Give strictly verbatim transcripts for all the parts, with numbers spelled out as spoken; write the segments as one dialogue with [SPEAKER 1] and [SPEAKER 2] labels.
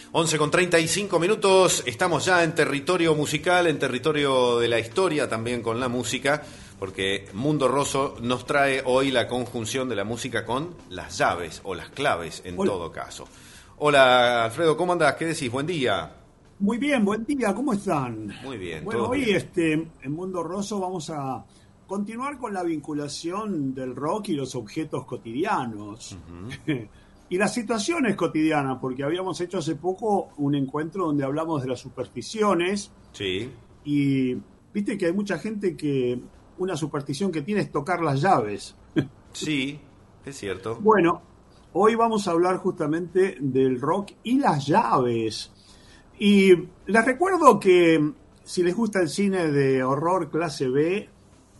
[SPEAKER 1] once con treinta y cinco minutos, estamos ya en territorio musical, en territorio de la historia también con la música, porque Mundo Rosso nos trae hoy la conjunción de la música con las llaves o las claves en
[SPEAKER 2] Hola.
[SPEAKER 1] todo caso. Hola Alfredo, ¿cómo andás? ¿Qué decís? Buen día.
[SPEAKER 2] Muy bien, buen día, ¿cómo están?
[SPEAKER 1] Muy bien,
[SPEAKER 2] Bueno,
[SPEAKER 1] todos
[SPEAKER 2] hoy
[SPEAKER 1] bien.
[SPEAKER 2] este, en Mundo Rosso vamos a continuar con la vinculación del rock y los objetos cotidianos.
[SPEAKER 1] Ujú.
[SPEAKER 2] Y las situaciones cotidianas, porque habíamos hecho hace poco un encuentro donde hablamos de las supersticiones
[SPEAKER 1] Sí,
[SPEAKER 2] y viste que hay mucha gente que una superstición que tiene es tocar las llaves.
[SPEAKER 1] sí, es cierto.
[SPEAKER 2] Bueno, hoy vamos a hablar justamente del rock y las llaves. Y les recuerdo que si les gusta el cine de horror clase B,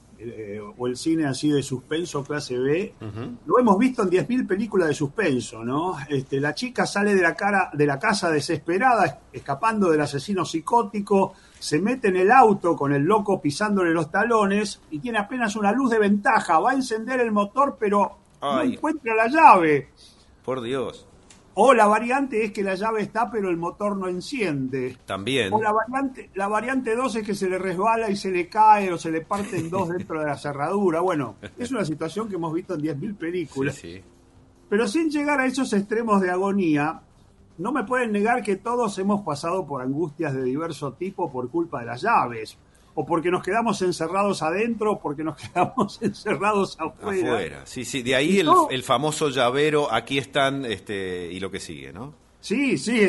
[SPEAKER 2] eh, o el cine así de suspenso clase B,
[SPEAKER 1] Ujú.
[SPEAKER 2] lo hemos visto en diez mil películas de suspenso, ¿no? Este, la chica sale de la, cara, de la casa desesperada, escapando del asesino psicótico, se mete en el auto con el loco pisándole los talones y tiene apenas una luz de ventaja, va a encender el motor pero no
[SPEAKER 1] Ay,
[SPEAKER 2] encuentra la llave.
[SPEAKER 1] por Dios.
[SPEAKER 2] O la variante es que la llave está pero el motor no enciende.
[SPEAKER 1] También.
[SPEAKER 2] O la variante, la variante dos es que se le resbala y se le cae o se le parten dos dentro de la cerradura. Bueno, es una situación que hemos visto en diez mil
[SPEAKER 1] Sí,
[SPEAKER 2] películas.
[SPEAKER 1] sí.
[SPEAKER 2] Pero sin llegar a esos extremos de agonía, no me pueden negar que todos hemos pasado por angustias de diverso tipo por culpa de las llaves. O porque nos quedamos encerrados adentro, o porque nos quedamos encerrados afuera.
[SPEAKER 1] Afuera, sí, sí, de ahí
[SPEAKER 2] Y
[SPEAKER 1] el,
[SPEAKER 2] todo-
[SPEAKER 1] el famoso llavero, aquí están, este, y lo que sigue, ¿no?
[SPEAKER 2] Sí, sí,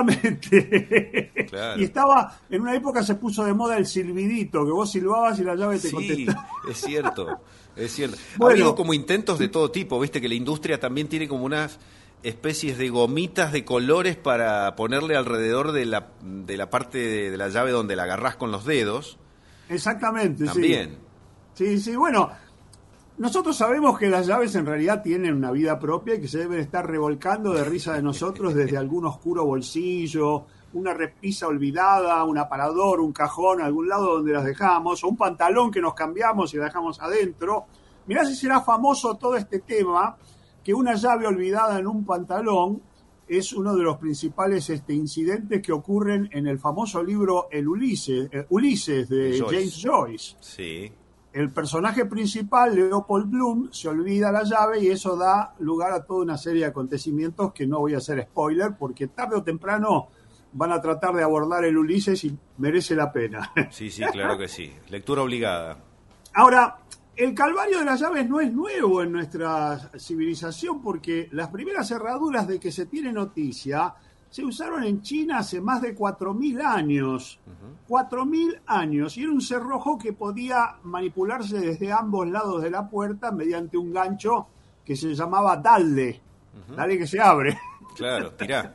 [SPEAKER 2] exactamente.
[SPEAKER 1] Claro.
[SPEAKER 2] Y estaba, en una época se puso de moda el silbidito, que vos silbabas y la llave te
[SPEAKER 1] Sí,
[SPEAKER 2] contestaba.
[SPEAKER 1] es cierto, es cierto. Ha
[SPEAKER 2] Bueno.
[SPEAKER 1] habido como intentos de todo tipo, viste que la industria también tiene como unas especies de gomitas de colores para ponerle alrededor de la, de la parte de, de la llave donde la agarrás con los dedos,
[SPEAKER 2] Exactamente,
[SPEAKER 1] también.
[SPEAKER 2] sí. Sí, sí, bueno, nosotros sabemos que las llaves en realidad tienen una vida propia y que se deben estar revolcando de risa de nosotros desde algún oscuro bolsillo, una repisa olvidada, un aparador, un cajón, algún lado donde las dejamos, o un pantalón que nos cambiamos y la dejamos adentro. Mirá si será famoso todo este tema, que una llave olvidada en un pantalón es uno de los principales este, incidentes que ocurren en el famoso libro El Ulises, eh, Ulises de
[SPEAKER 1] Joyce.
[SPEAKER 2] James Joyce.
[SPEAKER 1] Sí,
[SPEAKER 2] El personaje principal, Leopold Bloom, se olvida la llave y eso da lugar a toda una serie de acontecimientos que no voy a hacer spoiler porque tarde o temprano van a tratar de abordar el Ulises y merece la pena.
[SPEAKER 1] sí, sí, claro que sí. Lectura obligada.
[SPEAKER 2] Ahora, el calvario de las llaves no es nuevo en nuestra civilización porque las primeras cerraduras de que se tiene noticia se usaron en China hace más de cuatro mil años. cuatro mil años. Y era un cerrojo que podía manipularse desde ambos lados de la puerta mediante un gancho que se llamaba dalde. Dale que se abre.
[SPEAKER 1] Claro, tirá.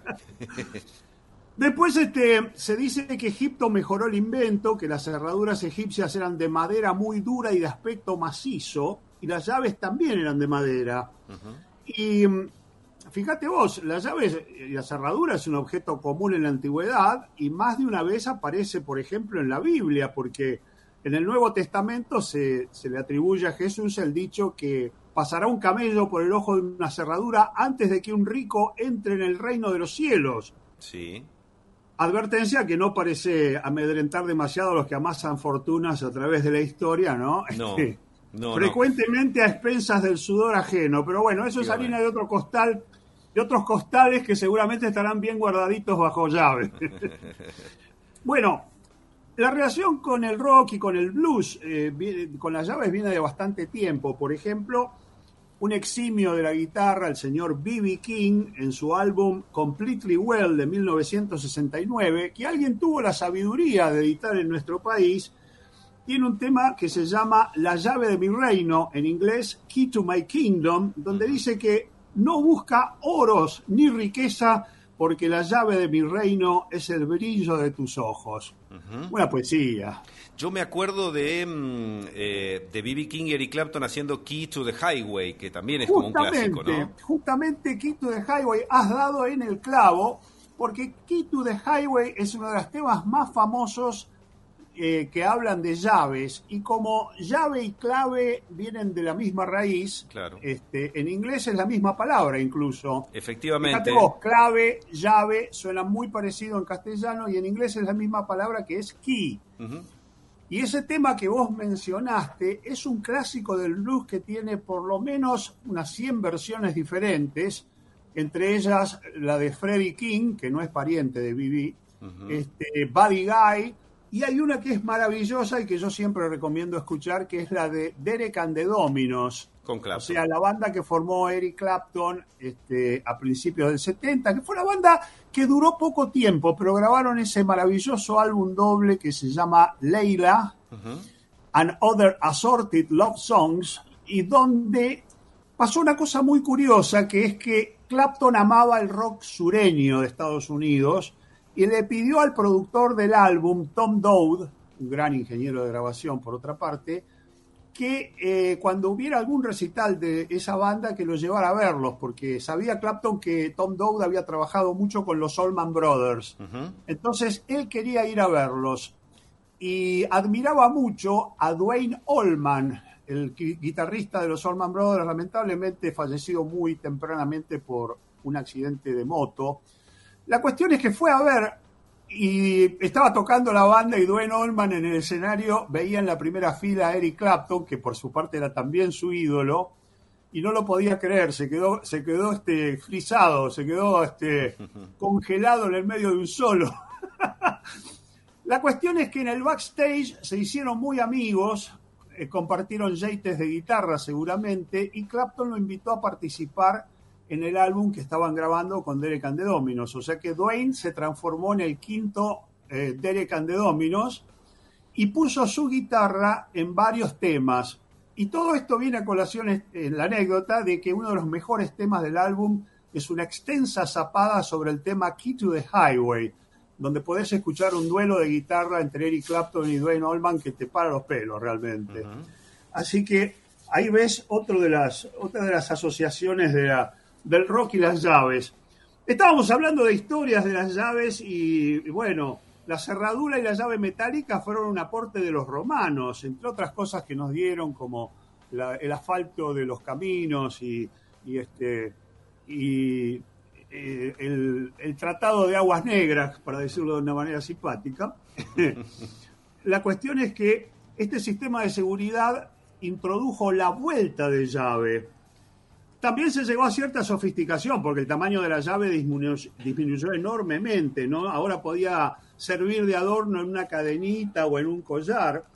[SPEAKER 2] Después este, se dice que Egipto mejoró el invento, que las cerraduras egipcias eran de madera muy dura y de aspecto macizo, y las llaves también eran de madera. Y mm, fíjate vos, las llaves y la cerradura es un objeto común en la antigüedad, y más de una vez aparece, por ejemplo, en la Biblia, porque en el Nuevo Testamento se, se le atribuye a Jesús el dicho que pasará un camello por el ojo de una cerradura antes de que un rico entre en el reino de los cielos.
[SPEAKER 1] Sí.
[SPEAKER 2] Advertencia que no parece amedrentar demasiado a los que amasan fortunas a través de la historia, ¿no?
[SPEAKER 1] No,
[SPEAKER 2] Este,
[SPEAKER 1] no, no.
[SPEAKER 2] frecuentemente a expensas del sudor ajeno, pero bueno, eso es
[SPEAKER 1] Qué
[SPEAKER 2] harina
[SPEAKER 1] bueno.
[SPEAKER 2] de otro costal, de otros costales que seguramente estarán bien guardaditos bajo llave. Bueno, la relación con el rock y con el blues, eh, viene- con las llaves viene de bastante tiempo. Por ejemplo, un eximio de la guitarra, el señor B B King, en su álbum Completely Well de mil novecientos sesenta y nueve, que alguien tuvo la sabiduría de editar en nuestro país, tiene un tema que se llama La llave de mi reino, en inglés Key to My Kingdom, donde dice que no busca oros ni riqueza porque la llave de mi reino es el brillo de tus ojos. Buena poesía.
[SPEAKER 1] Yo me acuerdo de mm, eh, de B B King y Eric Clapton haciendo Key to the Highway, que también es como un clásico, ¿no?
[SPEAKER 2] Justamente Key to the Highway has dado en el clavo, porque Key to the Highway es uno de los temas más famosos eh, que hablan de llaves, y como llave y clave vienen de la misma raíz,
[SPEAKER 1] claro.
[SPEAKER 2] este, en inglés es la misma palabra incluso.
[SPEAKER 1] Efectivamente.
[SPEAKER 2] Fíjate vos, clave, llave, suena muy parecido en castellano, y en inglés es la misma palabra que es key. Uh-huh. Y ese tema que vos mencionaste es un clásico del blues que tiene por lo menos unas cien versiones diferentes, entre ellas la de Freddie King, que no es pariente de B B, uh-huh. este, Buddy Guy, y hay una que es maravillosa y que yo siempre recomiendo escuchar, que es la de Derek and the Dominos.
[SPEAKER 1] Con Clapton.
[SPEAKER 2] O sea, la banda que formó Eric Clapton este, a principios del setenta, que fue una banda que duró poco tiempo, pero grabaron ese maravilloso álbum doble que se llama Layla, uh-huh. and Other Assorted Love Songs, y donde pasó una cosa muy curiosa, que es que Clapton amaba el rock sureño de Estados Unidos, y le pidió al productor del álbum, Tom Dowd, un gran ingeniero de grabación por otra parte, que eh, cuando hubiera algún recital de esa banda que lo llevara a verlos, porque sabía Clapton que Tom Dowd había trabajado mucho con los Allman Brothers. Uh-huh. Entonces él quería ir a verlos y admiraba mucho a Duane Allman, el guitarrista de los Allman Brothers, lamentablemente fallecido muy tempranamente por un accidente de moto. La cuestión es que fue a ver y estaba tocando la banda, y Duane Allman en el escenario veía en la primera fila a Eric Clapton, que por su parte era también su ídolo, y no lo podía creer, se quedó, se quedó este, frisado, se quedó este, congelado en el medio de un solo. La cuestión es que en el backstage se hicieron muy amigos, eh, compartieron jeites de guitarra seguramente, y Clapton lo invitó a participar en el álbum que estaban grabando con Derek and the Dominos. O sea que Duane se transformó en el quinto eh, Derek and the Dominos y puso su guitarra en varios temas. Y todo esto viene a colación en la anécdota de que uno de los mejores temas del álbum es una extensa zapada sobre el tema Key to the Highway, donde podés escuchar un duelo de guitarra entre Eric Clapton y Duane Allman que te para los pelos realmente. Uh-huh. Así que ahí ves otro de las, otra de las asociaciones de la del rock y las llaves. Estábamos hablando de historias de las llaves y, y bueno, la cerradura y la llave metálica fueron un aporte de los romanos, entre otras cosas que nos dieron, como la, el asfalto de los caminos y, y este y eh, el, el tratado de aguas negras, para decirlo de una manera simpática. La cuestión es que este sistema de seguridad introdujo la vuelta de llave. También se llegó a cierta sofisticación, porque el tamaño de la llave disminuyó, disminuyó enormemente, ¿no? Ahora podía servir de adorno en una cadenita o en un collar.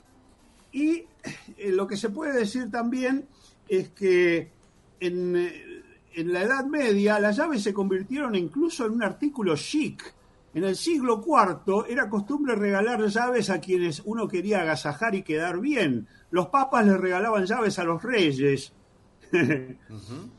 [SPEAKER 2] Y eh, lo que se puede decir también es que en, en la Edad Media las llaves se convirtieron incluso en un artículo chic. En el siglo cuarto era costumbre regalar llaves a quienes uno quería agasajar y quedar bien. Los papas les regalaban llaves a los reyes. Uh-huh.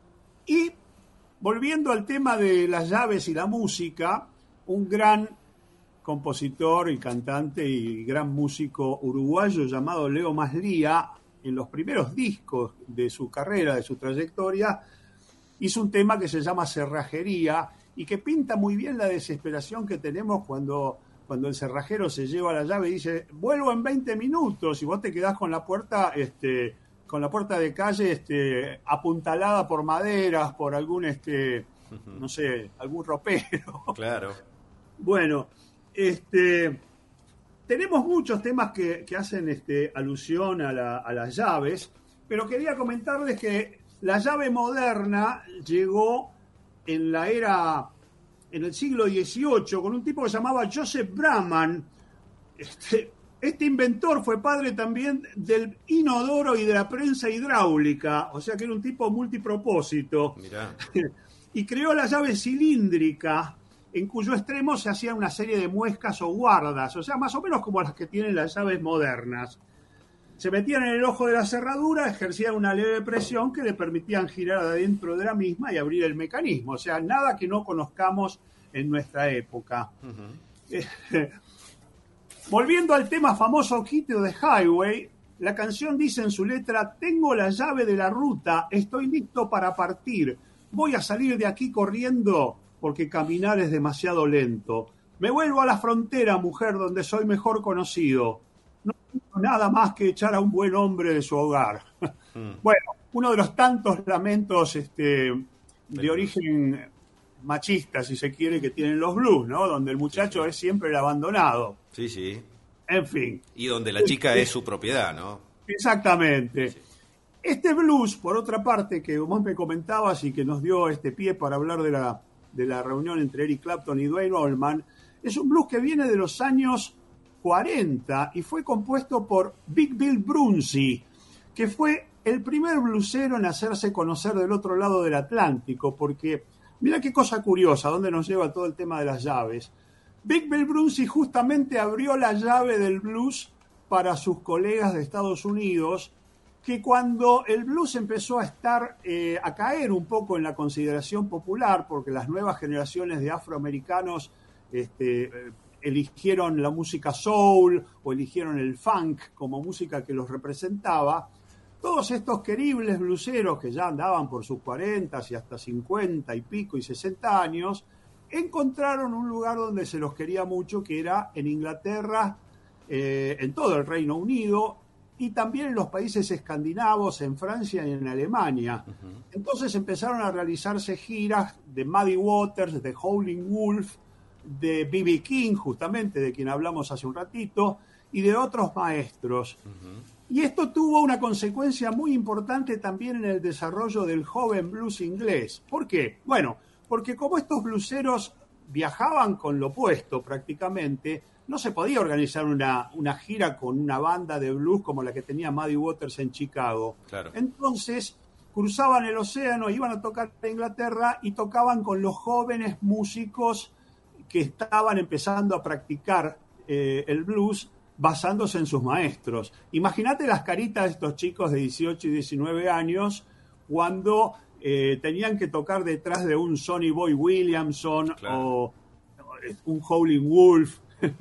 [SPEAKER 2] Y volviendo al tema de las llaves y la música, un gran compositor y cantante y gran músico uruguayo llamado Leo Maslía, en los primeros discos de su carrera, de su trayectoria, hizo un tema que se llama Cerrajería y que pinta muy bien la desesperación que tenemos cuando, cuando el cerrajero se lleva la llave y dice, vuelvo en veinte minutos, y vos te quedás con la puerta... este con la puerta de calle este, apuntalada por maderas, por algún, este, uh-huh. no sé, algún ropero.
[SPEAKER 1] Claro.
[SPEAKER 2] Bueno, este, tenemos muchos temas que, que hacen este, alusión a, la, a las llaves, pero quería comentarles que la llave moderna llegó en la era, en el siglo dieciocho, con un tipo que se llamaba Joseph Brahman. Este, Este inventor fue padre también del inodoro y de la prensa hidráulica, o sea que era un tipo multipropósito.
[SPEAKER 1] Mirá.
[SPEAKER 2] Y creó la llave cilíndrica, en cuyo extremo se hacían una serie de muescas o guardas, o sea, más o menos como las que tienen las llaves modernas. Se metían en el ojo de la cerradura, ejercían una leve presión que le permitían girar adentro de la misma y abrir el mecanismo, o sea, nada que no conozcamos en nuestra época. Uh-huh. Volviendo al tema famoso Key to the Highway, la canción dice en su letra, tengo la llave de la ruta, estoy listo para partir, voy a salir de aquí corriendo porque caminar es demasiado lento. Me vuelvo a la frontera, mujer, donde soy mejor conocido. No tengo nada más que echar a un buen hombre de su hogar. Mm. Bueno, uno de los tantos lamentos este, de origen machista, si se quiere, que tienen los blues, ¿no? Donde el muchacho sí, sí. es siempre el abandonado.
[SPEAKER 1] Sí, sí.
[SPEAKER 2] En fin.
[SPEAKER 1] Y donde la chica este, es su propiedad, ¿no?
[SPEAKER 2] Exactamente. Sí. Este blues, por otra parte, que vos me comentabas y que nos dio este pie para hablar de la, de la reunión entre Eric Clapton y Duane Allman, es un blues que viene de los años cuarenta y fue compuesto por Big Bill Brunsey, que fue el primer bluesero en hacerse conocer del otro lado del Atlántico, porque mira qué cosa curiosa, dónde nos lleva todo el tema de las llaves. Big Bill Brunsey justamente abrió la llave del blues para sus colegas de Estados Unidos, que cuando el blues empezó a estar, eh, a caer un poco en la consideración popular, porque las nuevas generaciones de afroamericanos este, eh, eligieron la música soul o eligieron el funk como música que los representaba, todos estos queribles blueseros que ya andaban por sus cuarenta y hasta cincuenta y pico y sesenta años, encontraron un lugar donde se los quería mucho, que era en Inglaterra, eh, en todo el Reino Unido y también en los países escandinavos, en Francia y en Alemania. Uh-huh. Entonces empezaron a realizarse giras de Muddy Waters, de Howlin' Wolf, de B B King, justamente de quien hablamos hace un ratito, y de otros maestros. Uh-huh. Y esto tuvo una consecuencia muy importante también en el desarrollo del joven blues inglés. ¿Por qué? Bueno, porque como estos blueseros viajaban con lo opuesto prácticamente, no se podía organizar una, una gira con una banda de blues como la que tenía Muddy Waters en Chicago. Claro. Entonces cruzaban el océano, iban a tocar a Inglaterra y tocaban con los jóvenes músicos que estaban empezando a practicar eh, el blues basándose en sus maestros. Imagínate las caritas de estos chicos de dieciocho y diecinueve años cuando eh, tenían que tocar detrás de un Sonny Boy Williamson, claro, o un Howlin' Wolf.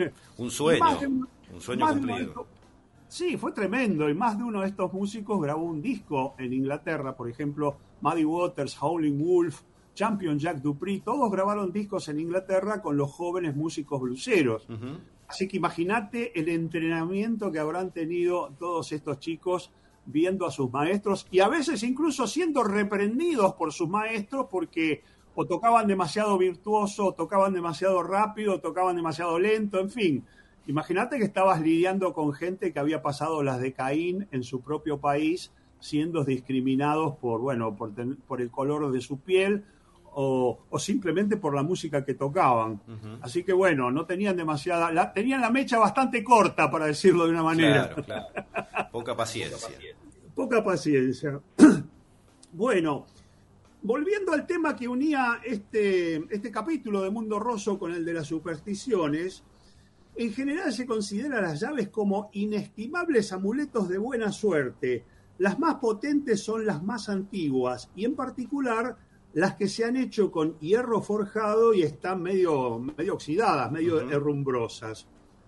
[SPEAKER 1] Un sueño, de, un sueño cumplido.
[SPEAKER 2] Uno, sí, fue tremendo, y más de uno de estos músicos grabó un disco en Inglaterra, por ejemplo, Muddy Waters, Howlin' Wolf, Champion Jack Dupree, todos grabaron discos en Inglaterra con los jóvenes músicos blueseros. Uh-huh. Así que imagínate el entrenamiento que habrán tenido todos estos chicos viendo a sus maestros y a veces incluso siendo reprendidos por sus maestros porque o tocaban demasiado virtuoso, o tocaban demasiado rápido, o tocaban demasiado lento, en fin. Imagínate que estabas lidiando con gente que había pasado las de Caín en su propio país, siendo discriminados por, bueno, por, por el color de su piel o, o simplemente por la música que tocaban. Uh-huh. Así que, bueno, no tenían demasiada... La, tenían la mecha bastante corta, para decirlo de una manera.
[SPEAKER 1] Claro, claro. Poca paciencia.
[SPEAKER 2] Poca paciencia. Bueno... Volviendo al tema que unía este, este capítulo de Mundo Rosso con el de las supersticiones, en general se considera las llaves como inestimables amuletos de buena suerte. Las más potentes son las más antiguas y en particular las que se han hecho con hierro forjado y están medio, medio oxidadas, medio uh-huh. herrumbrosas.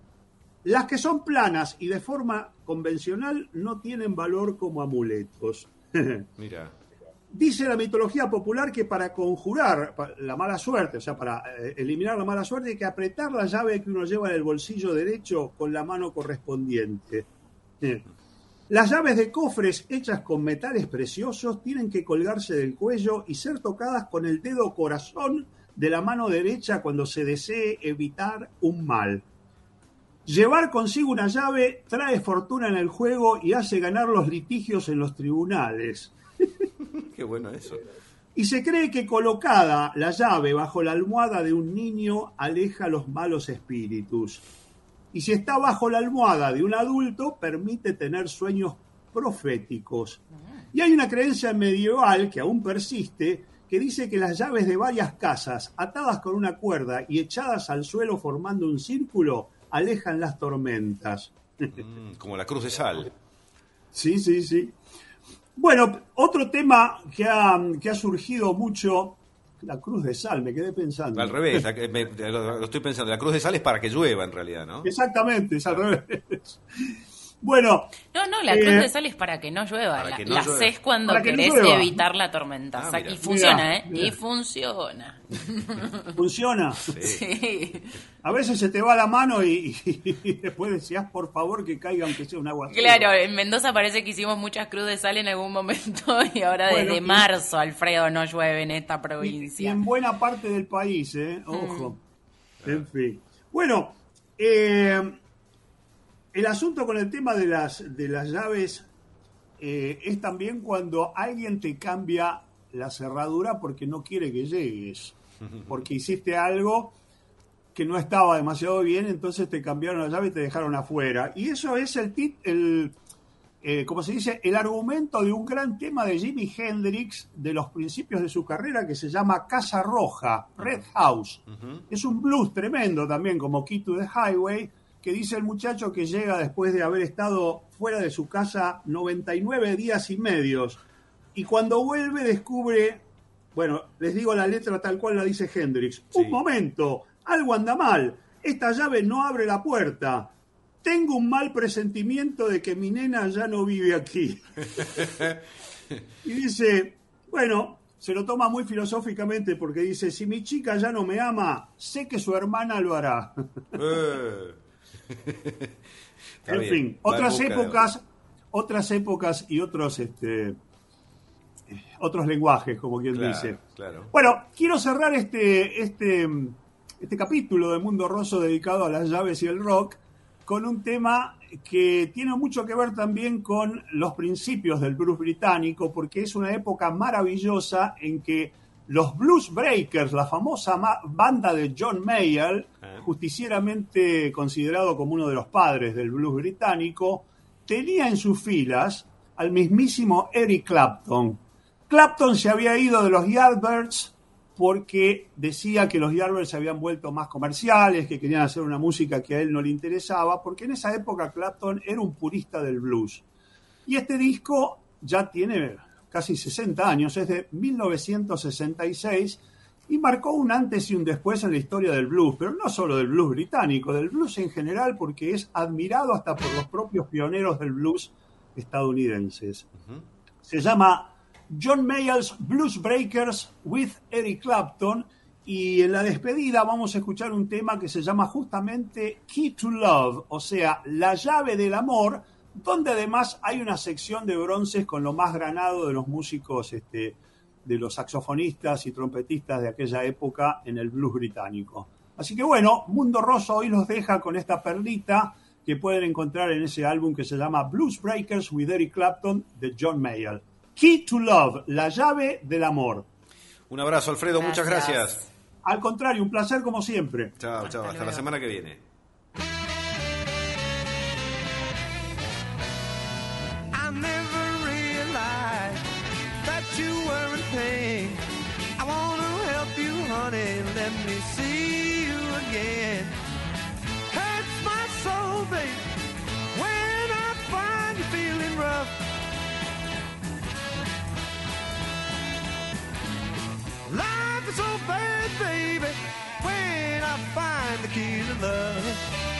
[SPEAKER 2] Las que son planas y de forma convencional no tienen valor como amuletos.
[SPEAKER 1] Mira.
[SPEAKER 2] Dice la mitología popular que para conjurar la mala suerte, o sea, para eliminar la mala suerte, hay que apretar la llave que uno lleva en el bolsillo derecho con la mano correspondiente. Las llaves de cofres hechas con metales preciosos tienen que colgarse del cuello y ser tocadas con el dedo corazón de la mano derecha cuando se desee evitar un mal. Llevar consigo una llave trae fortuna en el juego y hace ganar los litigios en los tribunales.
[SPEAKER 1] Qué bueno eso.
[SPEAKER 2] Y se cree que colocada la llave bajo la almohada de un niño aleja los malos espíritus. Y si está bajo la almohada de un adulto, permite tener sueños proféticos. Y hay una creencia medieval que aún persiste, que dice que las llaves de varias casas, atadas con una cuerda y echadas al suelo formando un círculo, alejan las tormentas.
[SPEAKER 1] Mm, como la cruz de sal.
[SPEAKER 2] Sí, sí, sí. Bueno, otro tema que ha, que ha surgido mucho, la cruz de sal, me quedé pensando.
[SPEAKER 1] Al revés, me, lo estoy pensando, la cruz de sal es para que llueva en realidad, ¿no?
[SPEAKER 2] Exactamente, es al revés. Bueno.
[SPEAKER 3] No, no, la cruz eh, de sal es para que no llueva. La, no la haces cuando querés no evitar la tormenta. Ah, o sea, y funciona, mira, ¿eh? Mira. Y funciona.
[SPEAKER 2] ¿Funciona?
[SPEAKER 3] Sí. Sí.
[SPEAKER 2] A veces se te va la mano y, y, y después decías, por favor, que caiga aunque sea un aguacero.
[SPEAKER 3] Claro, en Mendoza parece que hicimos muchas cruz de sal en algún momento y ahora bueno, desde y, marzo, Alfredo, no llueve en esta provincia.
[SPEAKER 2] Y, y en buena parte del país, ¿eh? Ojo. Mm. En fin. Bueno, eh... el asunto con el tema de las, de las llaves eh, es también cuando alguien te cambia la cerradura porque no quiere que llegues, porque hiciste algo que no estaba demasiado bien, entonces te cambiaron la llave y te dejaron afuera. Y eso es el, tit, el eh, como se dice, el argumento de un gran tema de Jimi Hendrix de los principios de su carrera que se llama Casa Roja, Red House. Uh-huh. Es un blues tremendo también, como Key to the Highway, que dice el muchacho que llega después de haber estado fuera de su casa noventa y nueve días y medios. Y cuando vuelve descubre, bueno, les digo la letra tal cual la dice Hendrix. Sí. Un momento, algo anda mal. Esta llave no abre la puerta. Tengo un mal presentimiento de que mi nena ya no vive aquí. Y dice, bueno, se lo toma muy filosóficamente porque dice, si mi chica ya no me ama, sé que su hermana lo hará. En bien, fin, otras épocas, otras épocas y otros este otros lenguajes, como quien claro, dice. Claro. Bueno, quiero cerrar este, este, este capítulo de Mundo Rosso dedicado a las llaves y el rock con un tema que tiene mucho que ver también con los principios del blues británico, porque es una época maravillosa en que los Blues Breakers, la famosa ma- banda de John Mayall, eh. justicieramente considerado como uno de los padres del blues británico, tenía en sus filas al mismísimo Eric Clapton. Clapton se había ido de los Yardbirds porque decía que los Yardbirds se habían vuelto más comerciales, que querían hacer una música que a él no le interesaba, porque en esa época Clapton era un purista del blues. Y este disco ya tiene casi sesenta años, es de mil novecientos sesenta y seis y marcó un antes y un después en la historia del blues, pero no solo del blues británico, del blues en general, porque es admirado hasta por los propios pioneros del blues estadounidenses. Uh-huh. Se llama John Mayall's Blues Breakers with Eric Clapton, y en la despedida vamos a escuchar un tema que se llama justamente Key to Love, o sea, la llave del amor, donde además hay una sección de bronces con lo más granado de los músicos, este, de los saxofonistas y trompetistas de aquella época en el blues británico. Así que bueno, Mundo Rosso hoy los deja con esta perlita que pueden encontrar en ese álbum que se llama Blues Breakers with Eric Clapton de John Mayall. Key to Love, la llave del amor.
[SPEAKER 1] Un abrazo, Alfredo, gracias. Muchas gracias.
[SPEAKER 2] Al contrario, un placer como siempre.
[SPEAKER 1] Chao, chao, hasta, hasta la semana que viene.
[SPEAKER 4] I wanna help you, honey, let me see you again. Hurts my soul, babe, when I find you feeling rough. Life is so bad, baby, when I find the key to love.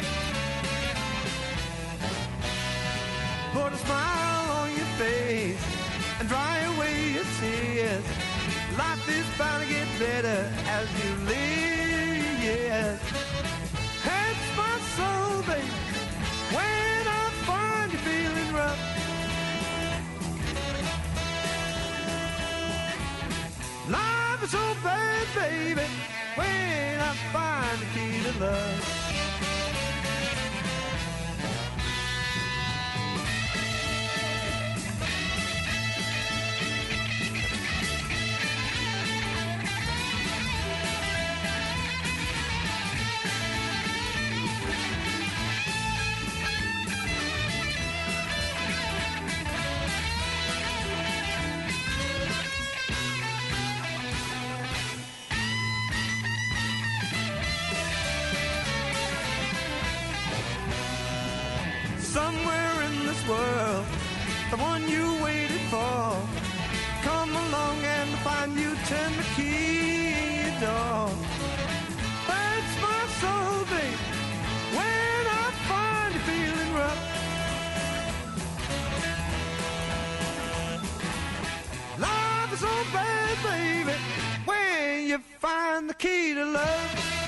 [SPEAKER 4] Put a smile on your face and dry away your tears. Life is bound to get better as you live, yes. Hurts my soul, baby, when I find you feeling rough. Life is so bad, baby, when I find the key to love. Somewhere in this world, the one you waited for, come along and find you, turn the key in your door. Hurts my soul, babe, when I find you feeling rough. find the key to love.